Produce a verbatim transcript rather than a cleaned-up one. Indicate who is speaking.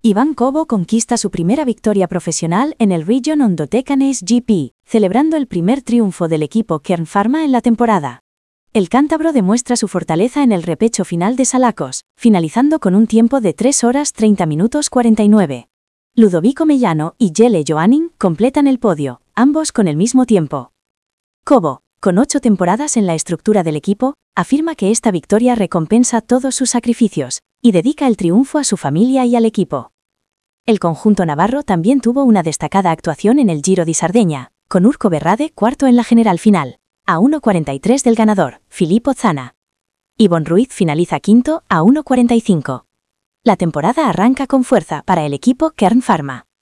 Speaker 1: Iván Cobo conquista su primera victoria profesional en el Region Ondotecanes G P, celebrando el primer triunfo del equipo Kern Pharma en la temporada. El cántabro demuestra su fortaleza en el repecho final de Salacos, finalizando con un tiempo de tres horas treinta minutos cuarenta y nueve. Ludovico Mellano y Jelle Johanning completan el podio, ambos con el mismo tiempo. Cobo, con ocho temporadas en la estructura del equipo, afirma que esta victoria recompensa todos sus sacrificios, y dedica el triunfo a su familia y al equipo. El conjunto navarro también tuvo una destacada actuación en el Giro di Sardegna, con Urco Berrade cuarto en la general final, a uno cuarenta y tres del ganador, Filippo Zana. Ivonne Ruiz finaliza quinto a uno cuarenta y cinco. La temporada arranca con fuerza para el equipo Kern Pharma.